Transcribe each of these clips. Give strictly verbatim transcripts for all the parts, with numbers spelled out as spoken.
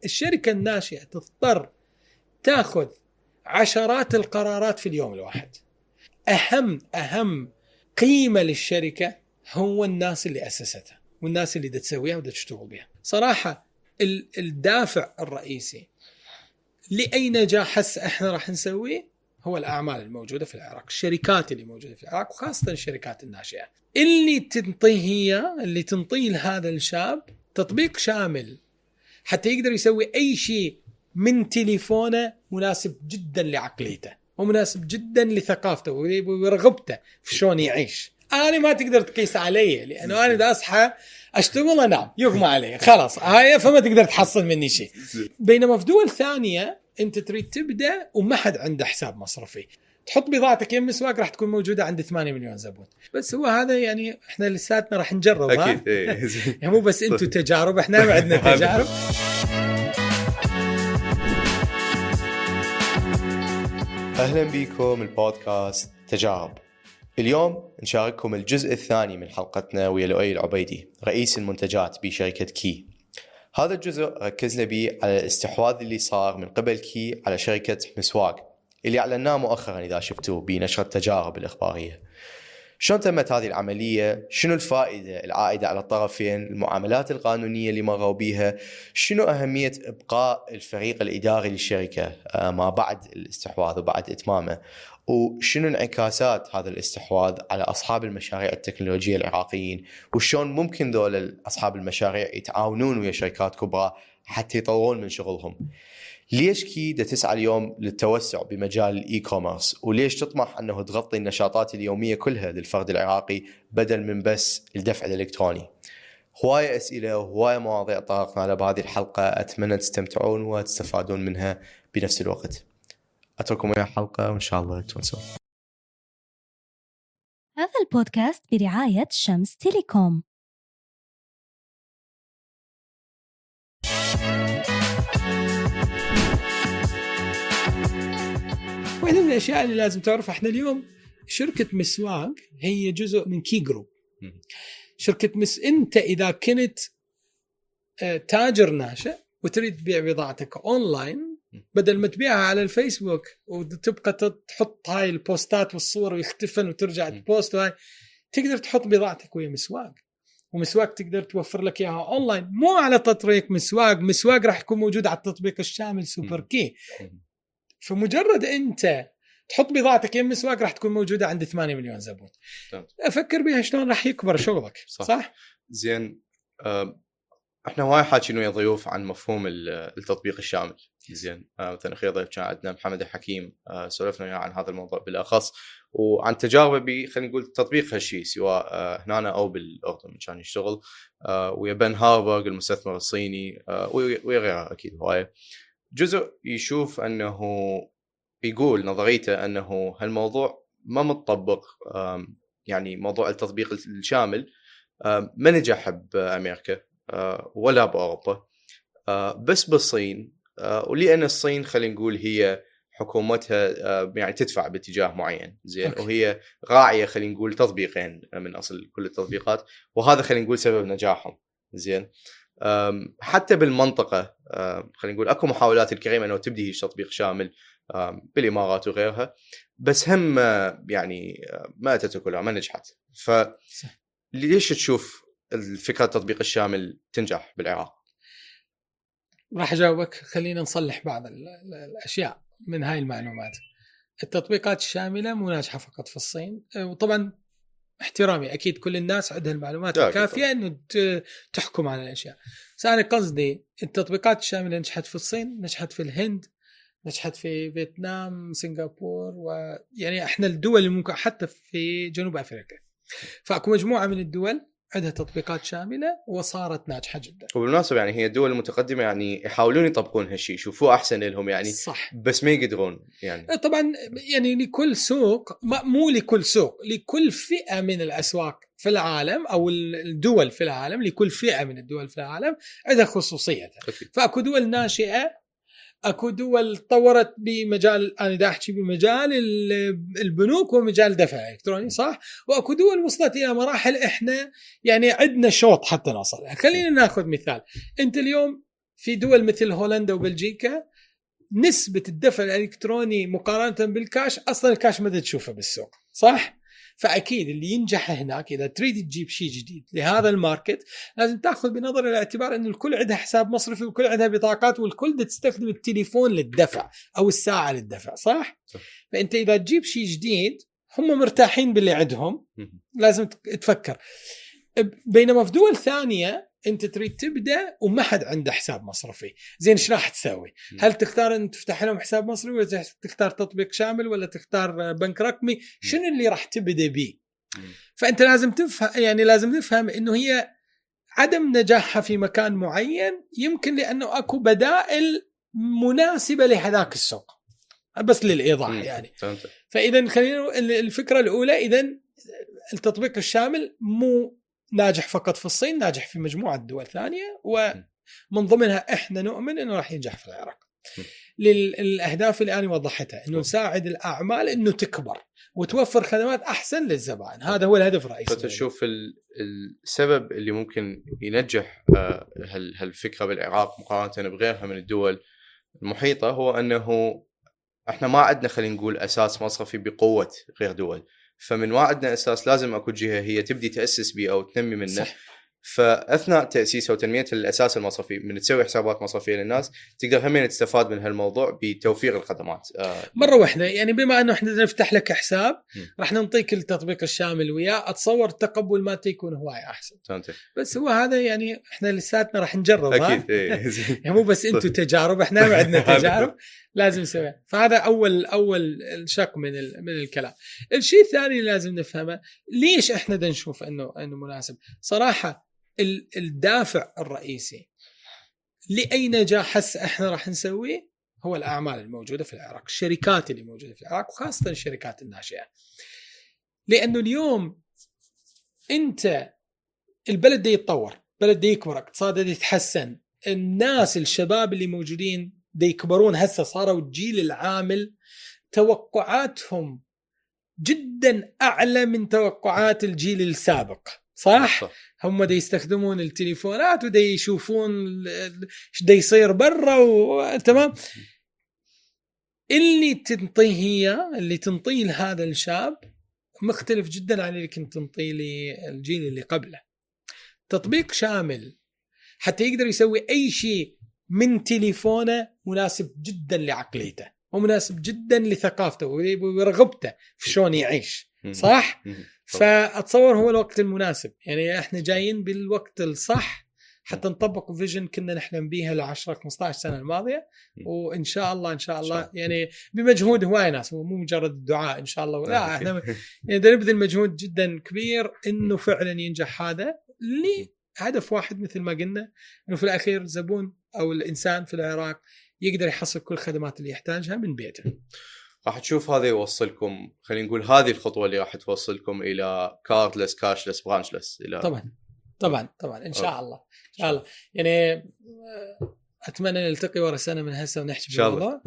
الشركة الناشئة تضطر تأخذ عشرات القرارات في اليوم الواحد. أهم أهم قيمة للشركة هو الناس اللي أسستها والناس اللي تسويها ودا تشتغل بها. صراحة الدافع الرئيسي لأي نجاح هسه إحنا راح نسويه هو الأعمال الموجودة في العراق، الشركات اللي موجودة في العراق وخاصة الشركات الناشئة اللي تنطيه هي اللي تنطيه لهذا الشاب تطبيق شامل حتى يقدر يسوي أي شيء من تليفونه مناسب جدا لعقليته ومناسب جدا لثقافته ورغبته في شلون يعيش. أنا ما تقدر تقيس علي لأنه أنا دا أصحى أشتغل أنام يغمى علي خلاص هاي، فما تقدر تحصل مني شيء. بينما في دول ثانية أنت تريد تبدأ وما حد عنده حساب مصرفي، تحط بضاعتك يم مسواق راح تكون موجودة عند ثمانية مليون زبون. بس هو هذا يعني إحنا لساتنا راح نجرب أكيد يعني مو بس أنتوا تجارب، إحنا ما عندنا تجارب. أهلا بكم البودكاست تجارب. اليوم نشارككم الجزء الثاني من حلقتنا ويا لؤي العبيدي رئيس المنتجات بشركة كي. هذا الجزء ركزنا به على الاستحواذ اللي صار من قبل كي على شركة مسواق اللي أعلناه مؤخرا إذا شفتوه بنشرة تجارب الإخبارية. شلون تمت هذه العملية؟ شنو الفائدة العائدة على الطرفين؟ المعاملات القانونية اللي مروا بيها؟ شنو أهمية إبقاء الفريق الإداري للشركة ما بعد الاستحواذ وبعد إتمامه؟ وشنو انعكاسات هذا الاستحواذ على أصحاب المشاريع التكنولوجية العراقيين؟ وشون ممكن دول أصحاب المشاريع يتعاونون ويا شركات كبرى حتى يطورون من شغلهم؟ ليش كي دا تسعى اليوم للتوسع بمجال الإي كوميرس؟ وليش تطمح أنه تغطي النشاطات اليومية كلها للفرد العراقي بدل من بس الدفع الإلكتروني؟ هواية أسئلة وهواية مواضيع طرقنا على بهذه الحلقة، أتمنى تستمتعون وتستفادون منها بنفس الوقت. أترككم ويا حلقة وإن شاء الله تونسون. هذا البودكاست برعاية شمس تيليكوم. واحدة من الأشياء اللي لازم تعرف احنا اليوم شركة مسواق هي جزء من كي جروب. شركة مس انت إذا كنت تاجر ناشئ وتريد تبيع بضاعتك أونلاين بدل ما تبيعها على الفيسبوك وتبقى تحط هاي البوستات والصور ويختفن وترجع تبوست هاي، تقدر تحط بضاعتك ويا مسواق، ومسواق تقدر توفر لك إياها أونلاين مو على تطبيق مسواق. مسواق راح يكون موجود على التطبيق الشامل سوبر كي. فمجرد أنت تحط بضاعتك يم مسواق راح تكون موجودة عند ثمانية مليون زبون. أفكر بها شلون راح يكبر شغلك. صح, صح؟ زين. أه احنا هواي حاكيين ويا ضيوف عن مفهوم التطبيق الشامل. زين. أه مثلا أخير ضيف كان عندنا محمد الحكيم، أه سولفنا عن هذا الموضوع بالأخص وعن تجاربه ب خلينا نقول تطبيق هالشيء سواء أه هنا أو بالأردن من كان يشتغل أه ويا بن هاربرغ المستثمر الصيني أه ويا غيره أكيد هواي. جزء يشوف أنه يقول نظريته أنه هالموضوع ما متطبق، يعني موضوع التطبيق الشامل ما نجح بأمريكا ولا بأوروبا بس بالصين، ولأن الصين خلينا نقول هي حكومتها يعني تدفع باتجاه معين. زين. وهي راعية خلينا نقول تطبيقين من أصل كل التطبيقات، وهذا خلينا نقول سبب نجاحهم. زين. حتى بالمنطقة خلينا نقول أكو محاولات الكريمة أنه تبدي تطبيق شامل بالإمارات وغيرها، بس هم يعني ما أتت كلها ما نجحت. فليش تشوف الفكرة التطبيق الشامل تنجح بالعراق؟ راح أجاوبك. خلينا نصلح بعض الأشياء من هاي المعلومات. التطبيقات الشاملة مو ناجحة فقط في الصين، وطبعا احترامي أكيد كل الناس عندها المعلومات الكافية أنه تحكم على الأشياء، بس أنا قصدي التطبيقات الشاملة نجحت في الصين، نجحت في الهند، نجحت في فيتنام، سنغافور، ويعني احنا الدول اللي ممكن حتى في جنوب أفريقيا. فأكو مجموعة من الدول عندها تطبيقات شاملة وصارت ناجحة جدا. وبالمناسبة يعني هي الدول المتقدمة يعني يحاولون يطبقون هالشيء، يشوفوا أحسن لهم يعني. صح. بس ما يقدرون يعني. طبعا يعني لكل سوق، مو لكل سوق، لكل فئة من الأسواق في العالم أو الدول في العالم، لكل فئة من الدول في العالم عندها خصوصيتها. فأكو دول ناشئة، أكو دول طورت بمجال، أنا دا أحكي بمجال البنوك ومجال دفع إلكتروني، صح؟ وأكو دول وصلت إلى مراحل إحنا يعني عندنا شوط حتى نوصل. خلينا نأخذ مثال. أنت اليوم في دول مثل هولندا وبلجيكا نسبة الدفع الإلكتروني مقارنة بالكاش أصلا الكاش ما تشوفه بالسوق، صح؟ فأكيد اللي ينجح هناك إذا تريد تجيب شيء جديد لهذا الماركت لازم تأخذ بنظر الاعتبار أن الكل عندها حساب مصرفي والكل عندها بطاقات والكل تستخدم التليفون للدفع أو الساعة للدفع، صح؟ فأنت إذا تجيب شيء جديد هم مرتاحين باللي عندهم لازم تفكر. بينما في دول ثانية أنت تريد تبدأ وما حد عنده حساب مصرفي، زين إيش راح تسوي؟ هل تختار أن تفتح لهم حساب مصرفي ولا تختار تطبيق شامل ولا تختار بنك رقمي؟ شنو اللي راح تبدأ به؟ فأنت لازم تفهم، يعني لازم تفهم إنه هي عدم نجاحها في مكان معين يمكن لأنه أكو بدائل مناسبة لهذاك السوق، بس للإيضاح يعني. فإذا خلينا الفكرة الأولى، إذا التطبيق الشامل مو ناجح فقط في الصين، ناجح في مجموعة دول ثانية ومن ضمنها إحنا نؤمن إنه راح ينجح في العراق للأهداف اللي أنا وضحتها، إنه نساعد الأعمال إنه تكبر وتوفر خدمات أحسن للزبائن. هذا هو الهدف الرئيسي. فتشوف السبب اللي ممكن ينجح هالفكرة بالعراق مقارنة بغيرها من الدول المحيطة هو أنه إحنا ما عندنا خلينا نقول أساس مصرفي بقوة غير دول، فمن ما عندنا أساس لازم أكو جهة هي تبدي تأسس بيه أو تنمي منه. صح. فأثناء تأسيسه وتنمية الأساس المصرفي من تسوي حسابات مصرفية للناس تقدر همين تستفاد من هالموضوع بتوفير الخدمات مرة واحدة. يعني بما أنه إحنا نفتح لك حساب م. راح ننطيك التطبيق الشامل وياه، أتصور التقبل ما تكون هواية أحسن. تانتي. بس هو هذا يعني إحنا لساتنا راح نجرب. أكيد إيه. يعني مو بس أنتوا تجارب، إحنا ما عندنا تجارب لازم نسويها. فهذا أول أول شق من من الكلام. الشيء الثاني لازم نفهمه، ليش إحنا دا نشوف إنه إنه مناسب. صراحة الدافع الرئيسي لأي نجاح هسه احنا راح نسويه هو الأعمال الموجودة في العراق، الشركات اللي موجودة في العراق وخاصة الشركات الناشئة. لأنه اليوم أنت البلد دي يتطور، بلد دي يكبر، اقتصاده دي يتحسن، الناس الشباب اللي موجودين دي يكبرون، هسه صاروا الجيل العامل توقعاتهم جدا أعلى من توقعات الجيل السابق، صح؟ صح. هم دا يستخدمون التليفونات ودا يشوفون ايش دا يصير برا و... تمام. اللي تنطيه هي اللي تنطيه لهذا الشاب مختلف جدا عن اللي كنت تنطيه للجيل اللي قبله. تطبيق شامل حتى يقدر يسوي أي شيء من تليفونه مناسب جدا لعقليته ومناسب جدا لثقافته ورغبته في شلون يعيش، صح؟ فأتصور هو الوقت المناسب. يعني احنا جايين بالوقت الصح حتى نطبق فيجن كنا نحلم بيها لعشرة خمسة عشر سنة الماضية، وإن شاء الله إن شاء الله يعني بمجهود هواي ناس، مو مجرد الدعاء إن شاء الله، لا احنا يعني نبذل مجهود جدا كبير إنه فعلا ينجح هذا لهدف واحد مثل ما قلنا، إنه في الأخير الزبون أو الإنسان في العراق يقدر يحصل كل الخدمات اللي يحتاجها من بيته. راح تشوف هذا يوصلكم، خلينا نقول هذه الخطوة اللي راح توصلكم إلى كاردلس كاشلس برانشلس إلى طبعا طبعا طبعا إن شاء أوه. الله إن شاء الله. يعني أتمنى نلتقي ورا سنة من هسه ونحكي بالموضوع.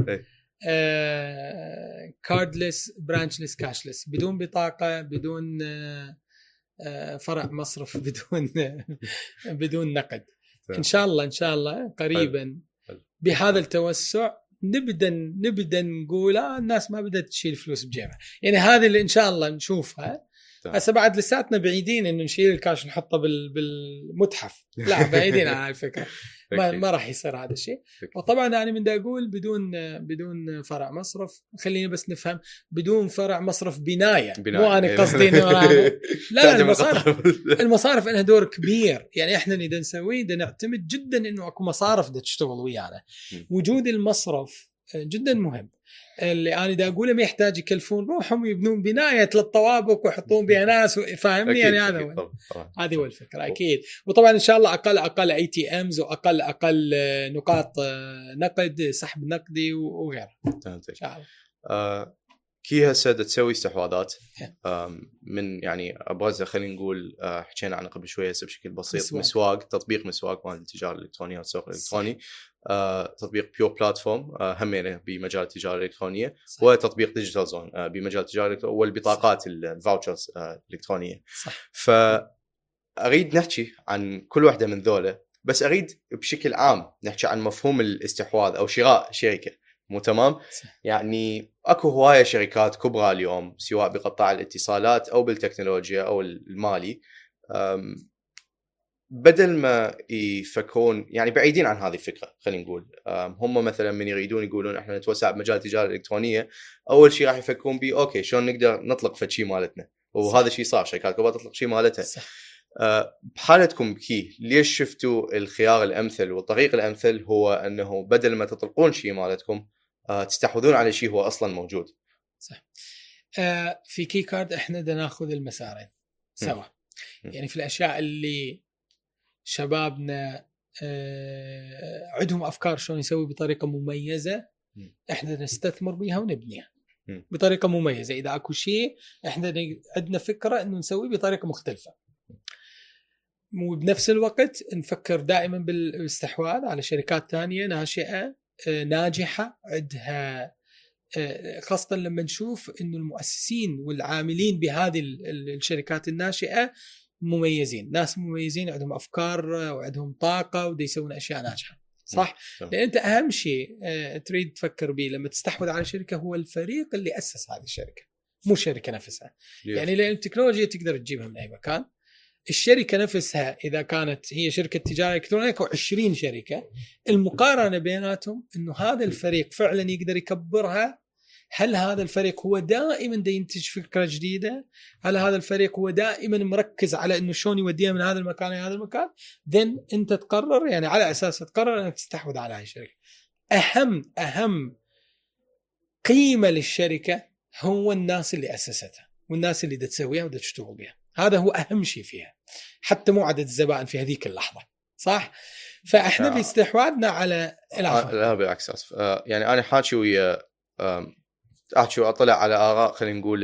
آه كاردلس برانشلس كاشلس، بدون بطاقة، بدون آه فرع مصرف، بدون بدون نقد. إن شاء الله إن شاء الله قريبا بهذا التوسع نبدأ نبدأ نقول آه الناس ما بدأت تشيل فلوس بجيبها. يعني هذه اللي إن شاء الله نشوفها. هسه بعد لساتنا بعيدين إنه نشيل الكاش نحطه بال بالمتحف، لا بعيدين عن الفكرة. ما ما راح يصير هذا الشيء. وطبعا أنا من دا أقول بدون بدون فرع مصرف، خليني بس نفهم، بدون فرع مصرف بناية, بناية. مو أنا قصدي إنه لا لا المصارف المصارف لها دور كبير. يعني إحنا اللي دا نسويه دا نعتمد جدا إنه أكو مصارف دا تشتغل ويانا. وجود المصرف جدا مهم. اللي أنا دا أقوله ما يحتاج يكلفون روحهم ويبنون بناية للطوابق ويحطون بها ناس، فاهمني؟ يعني هذا هو هذه هو الفكرة أكيد. وطبعا إن شاء الله أقل أقل أي تي إمز وأقل أقل نقاط نقد، سحب نقدي وغيره إن شاء الله. آه كي هسه تسوي استحواذات من يعني أبرزها خلينا نقول آه حكينا عنه قبل شوية هسه بشكل بسيط. مسواق, مسواق تطبيق مسواق مال التجارة الإلكترونية والسوق الإلكتروني. آه، تطبيق بيور بلاتفورم آه، همينه بمجال التجارة الإلكترونية. صح. وتطبيق ديجيتال زون آه، بمجال التجارة الإلكترونية والبطاقات الفاوتشرز آه، الإلكترونية. صح. فأريد نحكي عن كل واحدة من ذولا، بس اريد بشكل عام نحكي عن مفهوم الاستحواذ او شراء شركه، مو تمام؟ يعني اكو هوايه شركات كبرى اليوم سواء بقطاع الاتصالات او بالتكنولوجيا او المالي، بدل ما يفكرون يعني بعيدين عن هذه الفكره، خلينا نقول هم مثلا من يريدون يقولون احنا نتوسع بمجال التجاره الالكترونيه، اول شيء راح يفكرون به اوكي شلون نقدر نطلق فشي مالتنا، وهذا الشيء صار، شركات كبرى تطلق شيء مالتها. بحالتكم كي ليش شفتوا الخيار الامثل والطريق الامثل هو انه بدل ما تطلقون شيء مالتكم تستحوذون على شيء هو اصلا موجود؟ صح. آه في كي كارد احنا بدنا ناخذ المسارين سوا. م. يعني في الاشياء اللي شبابنا آه عندهم افكار شلون يسوي بطريقه مميزه، م. احنا نستثمر بها ونبنيها م. بطريقه مميزه. اذا اكو شيء احنا عندنا فكره انه نسويه بطريقه مختلفه، وبنفس الوقت نفكر دائما بالاستحواذ على شركات تانية ناشئه آه ناجحه عندها، خاصة لما نشوف إنه المؤسسين والعاملين بهذه الشركات الناشئة مميزين، ناس مميزين عندهم أفكار وعندهم طاقة ودي يسوون أشياء ناجحة. صح؟ لأن أنت أهم شيء تريد تفكر به لما تستحوذ على شركة هو الفريق اللي أسس هذه الشركة، مو الشركة نفسها. يعني لأن التكنولوجيا تقدر تجيبها من أي مكان، الشركة نفسها إذا كانت هي شركة تجارة إلكترونية أو عشرين شركة، المقارنة بيناتهم إنه هذا الفريق فعلا يقدر يكبرها. هل هذا الفريق هو دائما دا ينتج فكرة جديدة؟ هل هذا الفريق هو دائما مركز على إنه شلون يوديها من هذا المكان إلى هذا المكان؟ then أنت تقرر، يعني على أساس تقرر أنك تستحوذ على هذه الشركة. أهم أهم قيمة للشركة هو الناس اللي أسستها والناس اللي دا تسويها ودا تشتغل بها، هذا هو أهم شيء فيها، حتى مو عدد الزبائن في هذيك اللحظة. صح؟ فإحنا في استحواذنا على العفو. لا بالعكس أسف. آه يعني أنا حاكي ويا آه أحكي وأطلع على آراء خلينا نقول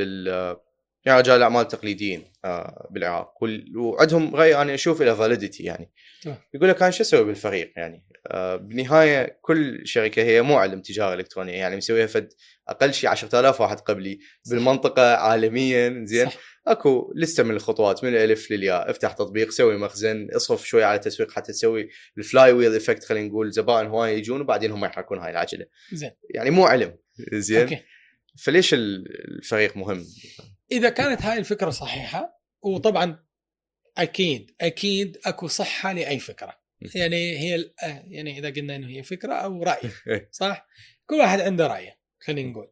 يعني رجال الأعمال التقليديين آه بالعراق، وعندهم رأي أنا أشوف إلى validity. يعني يقول لك أنا شو أسوي بالفريق؟ يعني آه بالنهاية كل شركة هي مو علم تجارة إلكترونية، يعني مسويها فد أقل شيء عشرة آلاف واحد قبلي بالمنطقة عالميا. زين، اكو لسه من الخطوات من الالف للياء، افتح تطبيق، سوي مخزن، اصرف شوي على التسويق حتى تسوي الفلاي ويل افكت، خلينا نقول زبائن هواي يجون وبعدين هم يحركون هاي العجله. زين، يعني مو علم. زين أوكي. فليش الفريق مهم؟ اذا كانت هاي الفكره صحيحه، وطبعا اكيد اكيد اكو صحه لاي فكره، يعني هي يعني اذا قلنا انه هي فكره او راي صح، كل واحد عنده رايه خلينا نقول.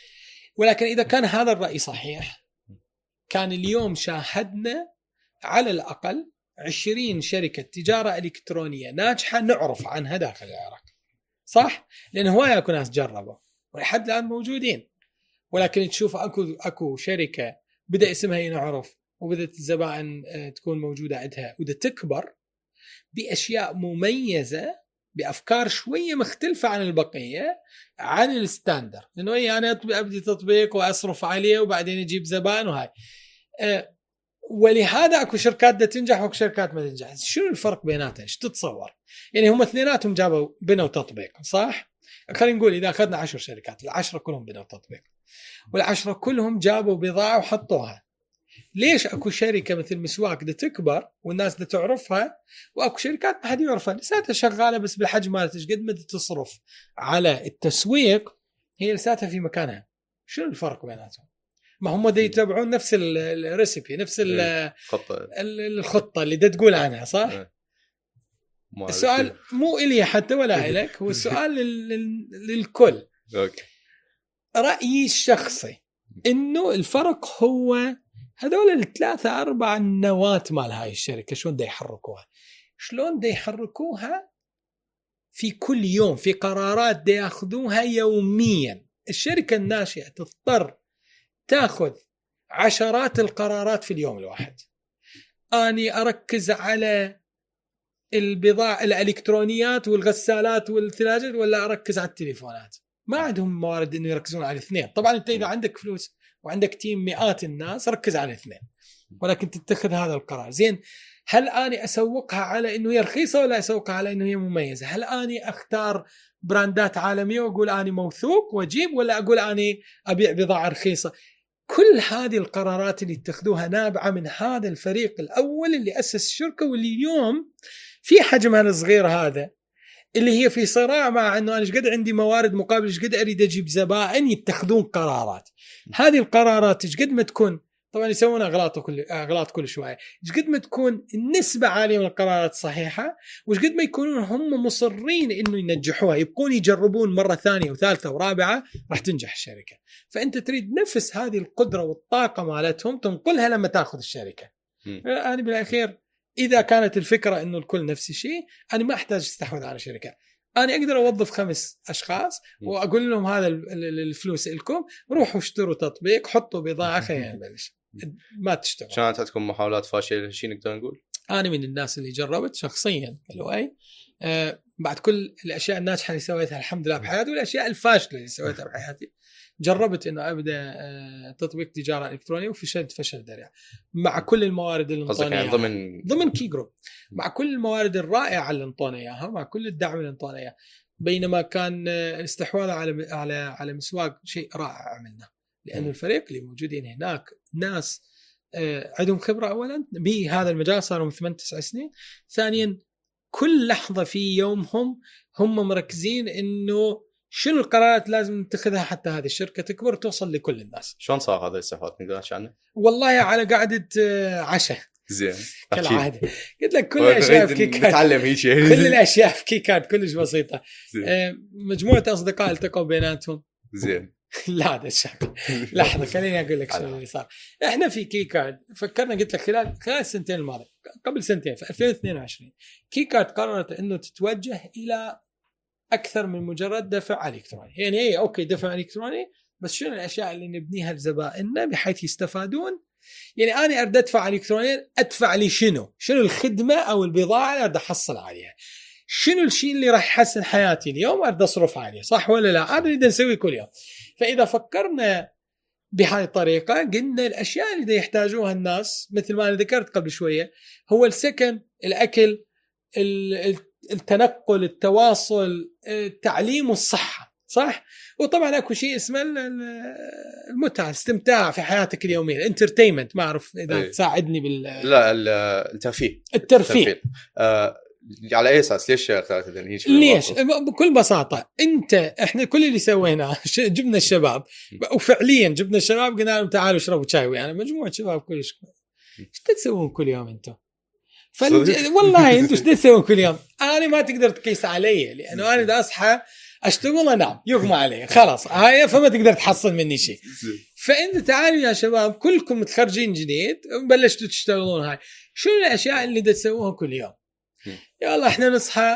ولكن اذا كان هذا الراي صحيح، كان اليوم شاهدنا على الأقل عشرين شركة تجارة إلكترونية ناجحة نعرف عنها داخل العراق. صح؟ لأن هواية أكو ناس جربوا ولحد الآن موجودين، ولكن تشوف أكو أكو شركة بدأ اسمها ينعرف وبدأت الزبائن تكون موجودة عندها وده تكبر بأشياء مميزة بأفكار شوية مختلفة عن البقية، عن الستاندر، لأنه يعني أنا أبدي تطبيق وأصرف عليه وبعدين يجيب زبائن وهاي. أه ولهذا أكو شركات دا تنجح وأكو شركات ما تنجح. شنو الفرق بيناتها؟ إيش تتصور؟ يعني هم اثنيناتهم جابوا بنوا تطبيق صح؟ خلينا نقول إذا أخذنا عشر شركات، العشرة كلهم بنوا تطبيق والعشرة كلهم جابوا بضاعة وحطوها. ليش أكو شركة مثل مسواك دا تكبر والناس دا تعرفها، وأكو شركات ما حد يعرفها لساتها شغالة بس بالحجم مالتها قد ما تصرف على التسويق هي لساتها في مكانها؟ شنو الفرق بيناتهم؟ ما هم دا يتبعون نفس الريسيبي، نفس الخطة الخطة اللي دا تقول عنها صح؟ السؤال مو إلي حتى ولا إليك، هو السؤال للكل. رأيي الشخصي إنه الفرق هو هذول الثلاثة أربع نواة مال هاي الشركة شلون دا يحركوها، شلون دا يحركوها في كل يوم، في قرارات دا ياخذوها يوميا. الشركة الناشئة تضطر تاخذ عشرات القرارات في اليوم الواحد. أني أركز على البضاعة الإلكترونيات والغسالات والثلاجات ولا أركز على التليفونات؟ ما عندهم موارد إنه يركزون على الاثنين. طبعا أنت إذا عندك فلوس وعندك تيم مئات الناس ركز على الاثنين، ولكن تتخذ هذا القرار. زين، هل أني أسوقها على إنه هي رخيصة ولا أسوقها على إنه هي مميزة؟ هل أني أختار براندات عالمية وأقول أني موثوق وأجيب، ولا أقول أني أبيع بضاعة رخيصة؟ كل هذه القرارات اللي اتخذوها نابعة من هذا الفريق الأول اللي أسس الشركة، واللي اليوم في حجمها الصغير هذا اللي هي في صراع مع أنه أنا قد عندي موارد مقابل إيش قد أريد أجيب زبائن، يتخذون قرارات. هذه القرارات إيش قد ما تكون، طبعا يسوون أغلاط كل أغلاط كل شوية، إيش قد ما تكون النسبة عالية من القرارات صحيحة، وإيش قد ما يكونون هم مصرين إنه ينجحوها، يبقون يجربون مرة ثانية وثالثة ورابعة راح تنجح الشركة. فأنت تريد نفس هذه القدرة والطاقة مالتهم تنقلها لما تأخذ الشركة. أنا بالأخير إذا كانت الفكرة إنه الكل نفس الشيء، أنا ما أحتاج استحوذ على شركة. أنا أقدر أوظف خمس أشخاص وأقول لهم هذا الفلوس لكم، روحوا اشتروا تطبيق، حطوا بضاعة، خلينا نبلش. ما تشتغل. كانت عندكم محاولات فاشلة شيء نقدر نقول؟ أنا من الناس اللي جربت شخصيا الواي آه بعد كل الأشياء الناجحة اللي سويتها الحمد لله بحياتي والأشياء الفاشلة اللي سويتها بحياتي، جربت إنه أبدأ آه تطبيق تجارة إلكترونية وفشلت فشل ذريع مع كل الموارد اللي انطوني يعني إياها ضمن ضمن كي جروب، مع كل الموارد الرائعة اللي انطوني إياها، مع كل الدعم اللي انطوني إياه. بينما كان الاستحواذ على على على مسواق شيء رائع عملنا، لأن الفريق اللي موجودين هناك ناس عندهم خبرة أولا بهذا المجال، صاروا من ثمانية تسع سنين. ثانيا كل لحظة في يومهم هم مركزين إنه شنو القرارات لازم نتخذها حتى هذه الشركة تكبر توصل لكل الناس. شلون صار هذا الاستحواذ نقدر نحكي عنه؟ والله على قعدة عشاء زين كالعادة، قلت لك كل الأشياء في كيكات، نتعلم هيك كل الأشياء في كيكات كلش بسيطة. مجموعة أصدقاء التقوا بيناتهم. زين لا هذا الشغل لحظة خليني أقول لك شو اللي صار. إحنا في كيكات فكرنا، قلت لك خلال خلال السنتين الماضية، قبل سنتين في ألفين واثنين وعشرين كيكات قررت إنه تتوجه إلى أكثر من مجرد دفع إلكتروني. يعني إيه أوكي دفع إلكتروني، بس شنو الأشياء اللي نبنيها لزبائننا بحيث يستفادون. يعني أنا أريد أدفع إلكترونيا، أدفع لي شنو شنو الخدمة أو البضاعة اللي أريد أحصل عليها، شنو الشيء اللي راح يحسن حياتي اليوم أريد أصرف عليه، صح ولا لا؟ هذا اللي نسويه كل يوم. فإذا فكرنا بهذه الطريقة قلنا الأشياء اللي يحتاجوها الناس مثل ما أنا ذكرت قبل شوية، هو السكن، الأكل، التنقل، التواصل، التعليم والصحة، صح؟ وطبعا اكو شيء اسمه المتعه، الاستمتاع في حياتك اليوميه، الانترتينمنت. ما اعرف اذا أيه. تساعدني بال لا الترفيه الترفيه, الترفيه. آه على اي اساس؟ ليش اخترت هيك؟ ليش؟ بكل بساطه انت احنا كل اللي سويناه جبنا الشباب، وفعليا جبنا الشباب قلنا لهم تعالوا اشربوا شاي ويانا، مجموعه شباب كلش. ايش تسوون كل يوم انتم؟ فنج... والله انتم ايش تسوون كل يوم؟ انا ما تقدر تقيس علي، لانه انا اذا اصحى اشتغل انام يغمى علي خلاص هاي، فما تقدر تحصل مني شيء. فانت تعالوا يا شباب كلكم متخرجين جديد وبلشتوا تشتغلون، هاي شو الاشياء اللي تسووها كل يوم؟ يلا احنا نصحى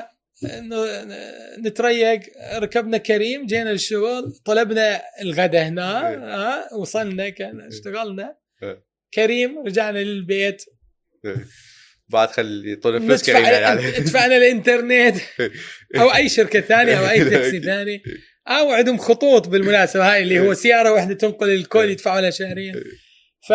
نتريق، ركبنا كريم، جينا للشغل، طلبنا الغداء هنا، ها وصلنا كان اشتغلنا كريم، رجعنا للبيت، بعد خلي طول فلوس كريم يعني ادفعنا الانترنت او اي شركه ثانيه او اي تاكسي ثاني، او عندهم خطوط بالمناسبه هاي اللي هو سياره واحده تنقل الكل يدفعوا لها شهريا. ف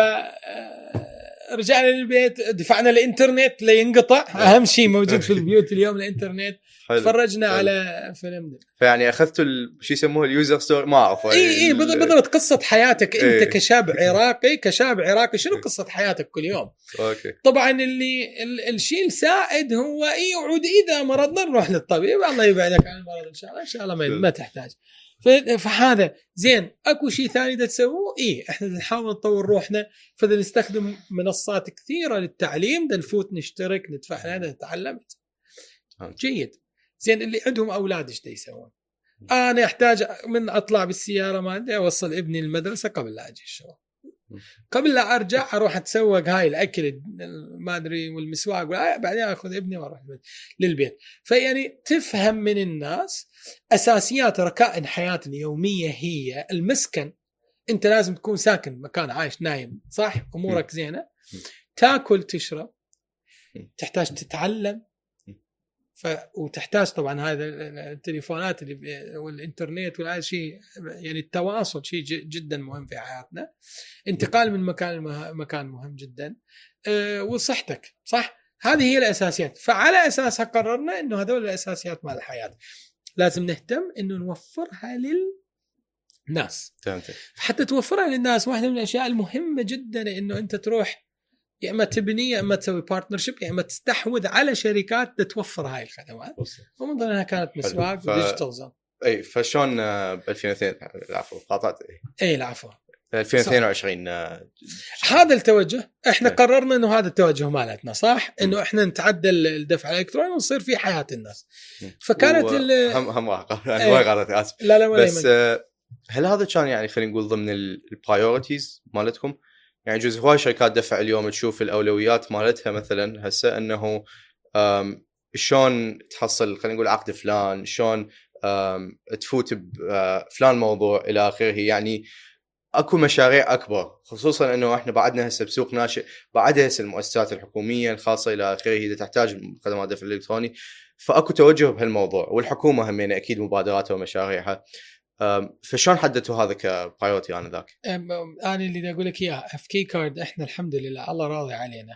رجعنا للبيت، دفعنا الانترنت لينقطع، اهم شيء موجود في البيوت اليوم الانترنت. تفرجنا على فيلم، فيعني اخذتوا شيء يسموه اليوزر ستوري، ما اعرف اي اي بالضبط قصه حياتك انت إيه. كشاب عراقي كشاب عراقي شنو قصه حياتك كل يوم؟ اوكي. طبعا اللي الشيء السائد هو يعود اذا مرضنا نروح للطبيب، الله يبعدك عن المرض ان شاء الله، ان شاء الله ما, ما تحتاج. فهذا زين. اكو شيء ثاني دا تسووه؟ ايه احنا نحاول نطور روحنا، فدا نستخدم منصات كثيره للتعليم، دا نفوت نشترك ندفع لنا نتعلم. جيد. زين اللي عندهم اولاد ايش دا يسوون؟ انا احتاج من اطلع بالسياره ما ادري اوصل ابني المدرسه قبل لا اجي الشغل، قبل لا ارجع اروح اتسوق هاي الاكل ما ادري والمسواق، بعدين اخذ ابني واروح للبيت. فيعني تفهم من الناس اساسيات ركائن حياه اليوميه هي المسكن. انت لازم تكون ساكن مكان عايش نايم، صح؟ امورك زينه، تاكل تشرب، تحتاج تتعلم، ف... وتحتاج طبعا هذا التليفونات اللي والإنترنت وهذا شيء، يعني التواصل شيء جدا مهم في حياتنا، انتقال من مكان لمكان مهم جدا، أه وصحتك، صح؟ هذه هي الأساسيات. فعلى أساسها قررنا إنه هذول الأساسيات مال الحياة لازم نهتم إنه نوفرها ناس. فهمت. حتى توفرها للناس واحدة من الأشياء المهمة جدا إنه أنت تروح يا إما تبني يا إما تسوي بارتنرشيب يا إما تستحوذ على شركات توفر هاي الخدمات. ومن ضمنها كانت مسواق ف... وديجيتال زون. أي فشون ب ألفين واثنين العفو قاطعت. أي العفو. ألفين واثنين وعشرين هذا التوجه احنا أي. قررنا انه هذا التوجه مالتنا صح م. انه احنا نتعدل الدفع الالكتروني ونصير في حياه الناس. فكانت و... هم هم انا ما غلطت اسف. لا لا بس آه هل هذا كان يعني خلينا نقول ضمن البرايورتيز مالتكم؟ يعني جزء هواي شركات دفع اليوم تشوف الاولويات مالتها مثلا هسه انه شلون تحصل خلينا نقول عقد فلان، شلون تفوت بفلان موضوع الى اخره. يعني اكو مشاريع اكبر، خصوصا انه احنا بعدنا هسه بسوق ناشئ، بعدها هسه المؤسسات الحكوميه الخاصه الى اخره اذا تحتاج خدمات دفع الالكتروني، فاكو توجه بهالموضوع، والحكومه همين اكيد مبادراتها ومشاريعها. فشلون حددتوا هذا كبرايورتي انا ذاك؟ انا اللي اقول لك اياه في كي كارد احنا الحمد لله الله راضي علينا.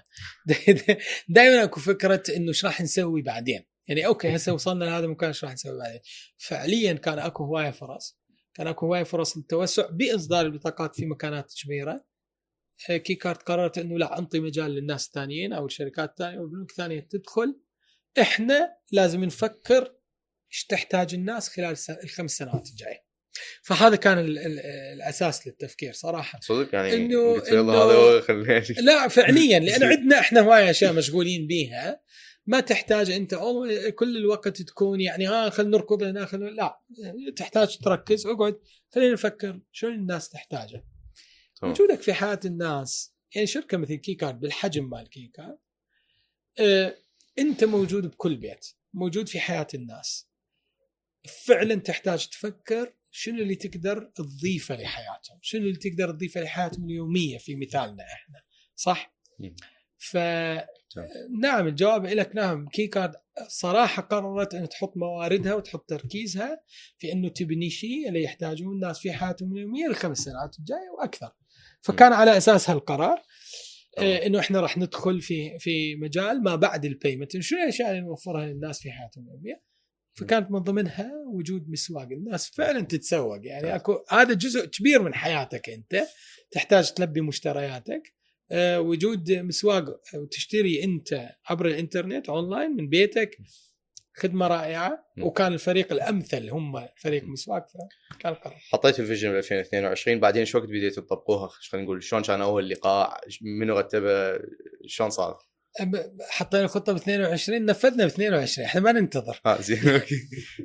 دائما اكو فكره انه ايش راح نسوي بعدين، يعني اوكي هسه وصلنا لهذا المكان ايش راح نسوي بعدين. فعليا كان اكو هوايه فرص، كان اكو هوايه فرص للتوسع باصدار البطاقات في مكانات كبيره. كي كارد قررت انه لا انطي مجال للناس الثانيين او الشركات الثانيه او البنوك الثانيه تدخل، احنا لازم نفكر ايش تحتاج الناس خلال الخمس سنوات الجايه. فهذا كان ال ال الاساس للتفكير صراحه. صدق يعني انه هذا لا فعليا لان عندنا احنا هوايه اشياء مشغولين بيها ما تحتاج انت كل الوقت تكون يعني ها خلينا نركض هنا خلينا، لا تحتاج تركز اقعد خلينا نفكر شو الناس تحتاجه. وجودك في حياه الناس، يعني شركه مثل كي كارد بالحجم مال كي كارد اه انت موجود بكل بيت، موجود في حياه الناس، فعلا تحتاج تفكر شنو اللي تقدر تضيفه لحياتهم، شنو اللي تقدر تضيفه لحياتهم اليوميه في مثالنا احنا صح. ف نعم الجواب لك نعم. كي كارد صراحه قررت ان تحط مواردها وتحط تركيزها في انه تبني شيء اللي يحتاجون الناس في حياتهم اليوميه الخمس سنوات الجايه واكثر. فكان على اساس هالقرار إيه انه احنا راح ندخل في في مجال ما بعد البيمنت، شنو الاشياء اللي نوفرها للناس في حياتهم اليوميه. فكانت من ضمنها وجود مسواق، الناس فعلا تتسوق، يعني اكو هذا جزء كبير من حياتك، انت تحتاج تلبي مشترياتك. أه وجود مسواق وتشتري انت عبر الانترنت اونلاين من بيتك خدمه رائعه. وكان الفريق الامثل هم فريق مسواق، فكان القرار. حطيت الفيجن ب ألفين واثنين وعشرين، بعدين شو وقت بديتوا تطبقوها؟ خلينا نقول شلون كان اول لقاء، منو رتبه، شلون صار؟ حطينا الخطه ب اثنين وعشرين، نفذنا ب اثنين وعشرين، احنا ما ننتظر. اه زين اوكي.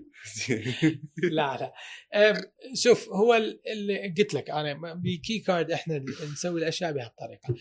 لا لا شوف هو اللي قلت لك انا بكي كارد احنا نسوي الاشياء بهالطريقه.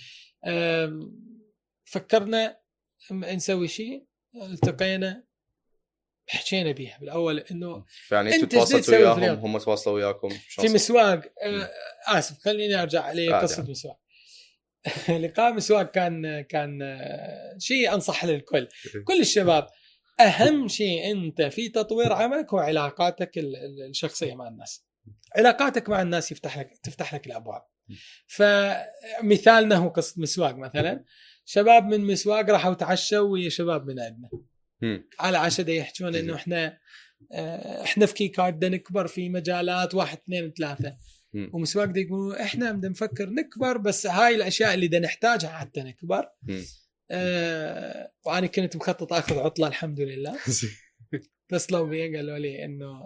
فكرنا نسوي شيء، التقينا حكينا بيها بالاول انه يعني انتوا تواصلتوا وياهم هم تواصلوا وياكم في مسواق. اسف خليني ارجع عليه قصه يعني. مسواق لقاء مسواق كان كان شيء انصح للكل، كل الشباب. اهم شيء انت في تطوير عملك هو علاقاتك الشخصيه مع الناس. علاقاتك مع الناس يفتح لك تفتح لك الابواب. فمثالنا هو قصه مسواق مثلا، شباب من مسواق راحوا تعشوا ويا شباب من عندنا على عشاء يحكون انه احنا احنا في كي كارد نكبر في مجالات واحد اثنين وثلاثه، ومسواق دي يقولوا احنا بدنا نفكر نكبر بس هاي الاشياء اللي بدنا نحتاجها حتى نكبر. آه وانا كنت مخطط اخذ عطله الحمد لله. اتصلوا بي قالوا لي انه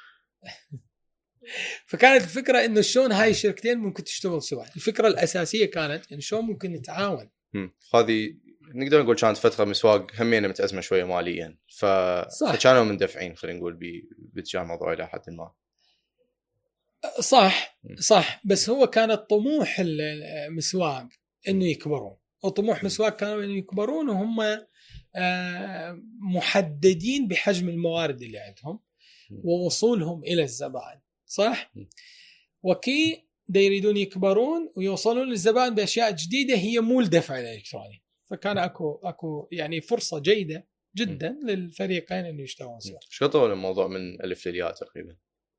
فكانت الفكره انه شلون هاي الشركتين ممكن تشتغل سوا. الفكره الاساسيه كانت انه شلون ممكن نتعاون. هذه نقدر نقول كانت فتره مسواق همينه متازمه شويه ماليا، ف... فكانوا مندفعين خلينا نقول باتجاه الموضوع الى حد ما. صح صح بس هو كان الطموح المسواق انه يكبرون، وطموح مسواق كانوا انه يكبرون وهم محددين بحجم الموارد اللي عندهم ووصولهم الى الزبائن صح. وكي دا يريدون يكبرون ويوصلون للزبائن باشياء جديده هي مو الدفع الالكتروني. فكان اكو اكو يعني فرصه جيده جدا م. للفريقين انه يشتغلون سوا. شو طول الموضوع من الف للياء تقريبا؟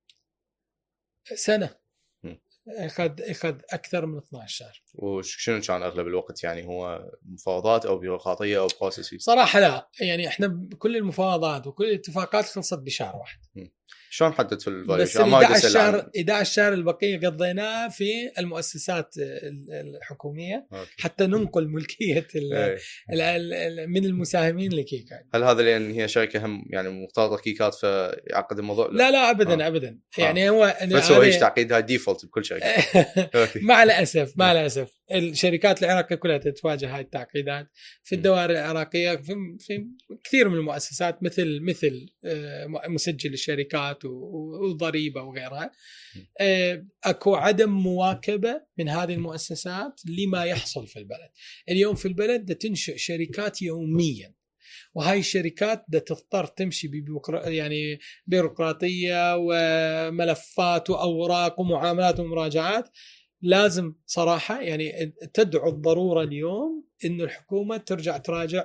سنه اخذ اخذ اكثر من اثنا عشر شهر. وشنو كان اغلب الوقت؟ يعني هو مفاوضات او بيروقراطيه او بروسيس؟ صراحه لا، يعني احنا كل المفاوضات وكل الاتفاقات خلصت بشهر واحد. شلون حددت بس الفاليويشن؟ ال إحدى عشر شهر إحدى عشر شهر البقيه قضيناه في المؤسسات الحكوميه أوكي. حتى ننقل ملكيه ال ال ال من المساهمين لكيكا. هل هذا لان هي شركه هم يعني مرتبطه كيكات فيعقد الموضوع؟ لا لا, لا ابدا آه. ابدا يعني آه. هو بس هو ايش تعقيدها ديفولت بكل شركه. مع الاسف مع الاسف الشركات العراقيه كلها تتواجه هاي التعقيدات في الدوائر العراقيه في, في كثير من المؤسسات مثل مثل مسجل الشركات وضريبه وغيرها. اكو عدم مواكبه من هذه المؤسسات لما يحصل في البلد. اليوم في البلد تنشئ شركات يوميا، وهاي الشركات دا تضطر تمشي ببيروقرا يعني بيروقراطيه وملفات واوراق ومعاملات ومراجعات. لازم صراحه يعني تدعو الضروره اليوم انه الحكومه ترجع تراجع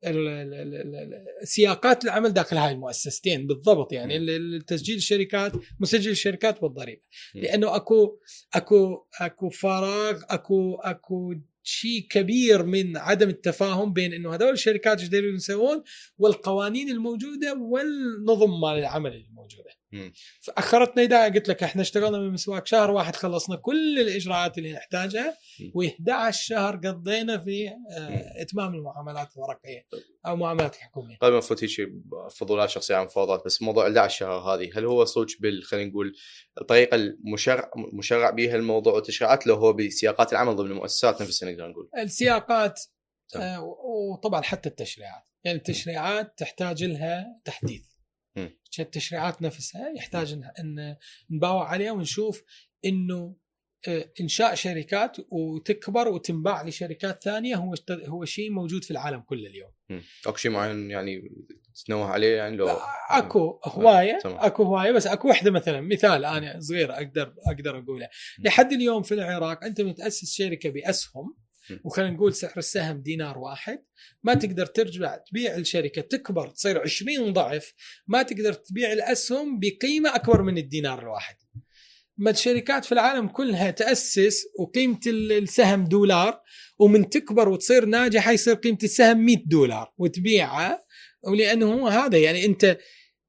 سياقات العمل داخل هاي المؤسستين بالضبط، يعني التسجيل الشركات مسجل الشركات والضريبه، لانه اكو اكو اكو فراغ، اكو اكو شيء كبير من عدم التفاهم بين انه هذول الشركات ايش يقدرون يسوون والقوانين الموجوده والنظم مال العمل الموجوده. فاخرتنا داعي قلت لك احنا اشتغلنا من مسواك شهر واحد خلصنا كل الاجراءات اللي نحتاجها، و11 شهر قضينا في اه اتمام المعاملات الورقيه او معاملات الحكوميه. قبل ما نفوت هيك فضولات شخصيه عن مفاوضات، بس موضوع احد عشر شهر هذه هل هو صوج بال خلينا نقول الطريقه المشرع مشرع بها الموضوع والتشريعات، لو هو بسياقات العمل ضمن المؤسسات نفسها نقدر نقول السياقات اه وطبعا حتى التشريعات، يعني التشريعات تحتاج لها تحديث. التشريعات نفسها يحتاج ان نباوع عليها ونشوف انه انشاء شركات وتكبر وتنباع لشركات ثانيه هو هو شيء موجود في العالم كله اليوم. اكو شيء معين يعني تنوه عليه يعني لو اكو هوايه اكو هوايه بس اكو وحده مثلا مثال انا صغير اقدر اقدر اقوله. لحد اليوم في العراق انت متاسس شركه باسهم وخلينا نقول سعر السهم دينار واحد، ما تقدر ترجع تبيع الشركة تكبر تصير عشرين ضعف، ما تقدر تبيع الأسهم بقيمة أكبر من الدينار الواحد. ما الشركات في العالم كلها تأسس وقيمة السهم دولار، ومن تكبر وتصير ناجحة يصير قيمة السهم مئة دولار وتبيعها، ولأنه هذا يعني أنت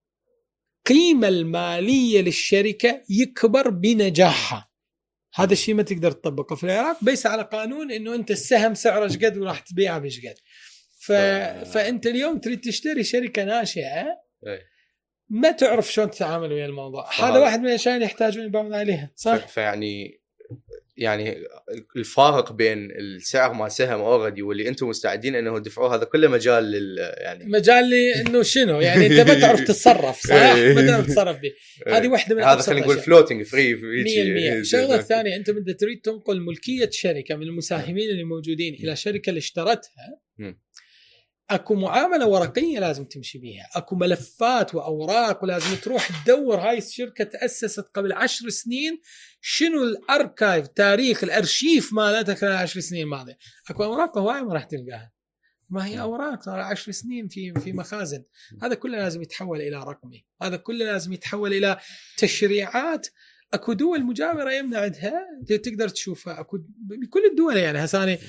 قيمة المالية للشركة يكبر بنجاحها. هذا الشيء ما تقدر تطبقه في العراق بس على قانون انه انت السهم سعره ايش قد وراح تبيعه بايش قد. ف... فانت اليوم تريد تشتري شركه ناشئه ما تعرف شلون تتعامل ويا الموضوع. هذا واحد من الاشياء اللي يحتاجون يباوعون عليها صح. فيعني يعني الفارق بين السعر مال سهم اوريدي واللي انتم مستعدين انه تدفعوه هذا كله مجال لل يعني مجال لي انه شنو يعني انت ما تعرف تتصرف صح ما تعرف تتصرف به. هذه واحده من هذا خلينا نقول فلوتنج فري مية بالمية. الشغله الثانيه انت بدك تريد تنقل ملكيه شركه من المساهمين اللي موجودين الى شركه اللي اشترتها، اكو معامله ورقيه لازم تمشي بيها، اكو ملفات واوراق ولازم تروح تدور هاي الشركه تاسست قبل عشر سنين شنو الاركايف تاريخ الارشيف مالتها خلال عشر سنين الماضيه. اكو اوراق هوايه ما راح تلقاها، ما هي اوراق صار عشر سنين في في مخازن. هذا كله لازم يتحول الى رقمي، هذا كله لازم يتحول الى تشريعات. اكو دول مجاوره يمنع عندها تقدر تشوفها، اكو بكل الدول يعني هساني